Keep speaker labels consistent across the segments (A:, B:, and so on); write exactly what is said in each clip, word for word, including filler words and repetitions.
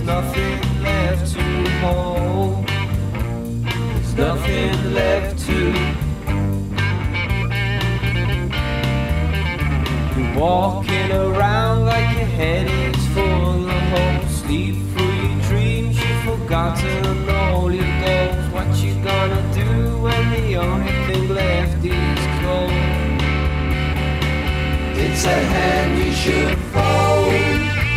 A: nothing left to hold. There's nothing left to. You're walking around like your head is full of hope. Sleep through your dreams, you've forgotten all your goals. What you gonna do when the only thing left is cold? It's a hand you should fold.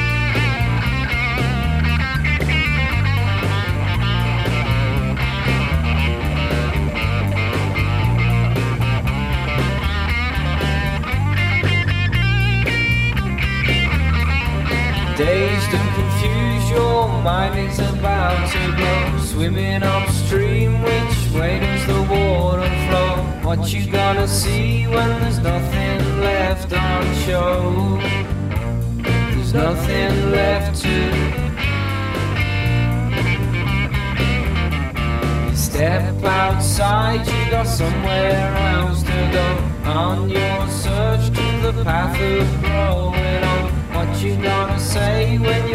A: Dazed and confused, your mind is about to blow. Swimming upstream, which way does the water flow? What you gonna see when there's nothing left on show? There's nothing left to. You step outside, you got somewhere else to go. On your search to the path of growing on. What you gonna say when